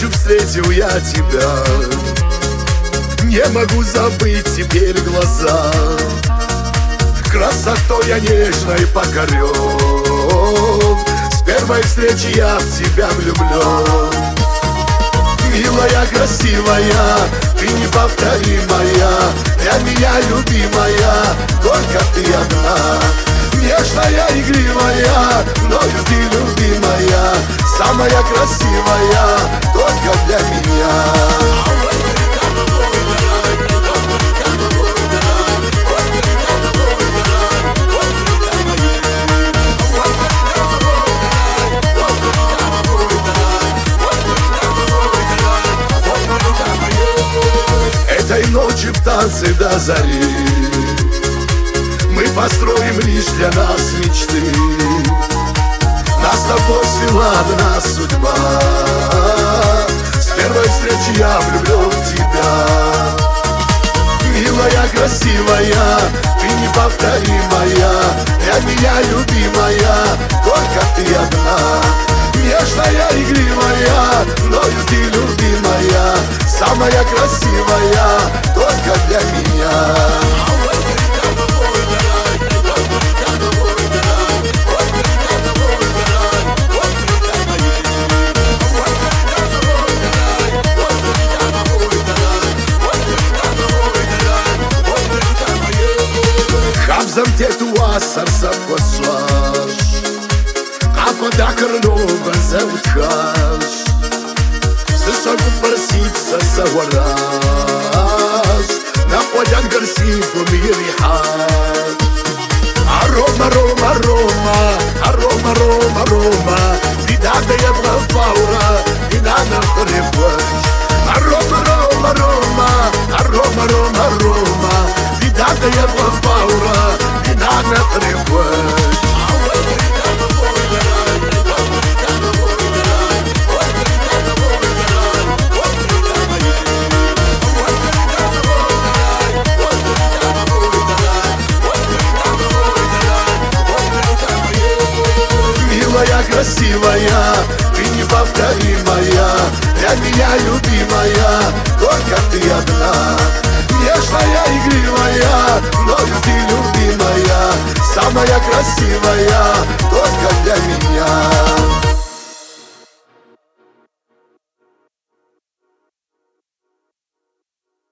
ночью встретил я тебя, не могу забыть теперь глаза. Красотой я нежной покорен, с первой встречи я в тебя влюблен. Милая, красивая, ты неповторимая, для меня любимая, только ты одна. Нежная, игривая, мною ты любимая, самая красивая, только для меня. Этой ночью в танце до зари мы построим лишь для нас мечты. Нас с тобой свела одна судьба, с первой встречи я влюблен в тебя. Милая, красивая, ты неповторимая, для меня любимая, только ты одна. Нежная, игривая, мною ты любимая, самая красивая, только для меня. Замте tu să păsaș Apa dacă nu vă zăutcaș Să-și părăsit să oraș N-a gărsi cu mirihat Aroma, aroma, aroma Aroma, aroma, aroma Vidată e vă faura Vinana prefăci Aroma, aroma, aroma Aroma, aroma, aroma Vidată e vă faura Vinana prefăci Милая, красивая, ты неповторимая, для меня любимая, только ты одна. Нежная, игривая, мною ты любимая, самая красивая, только для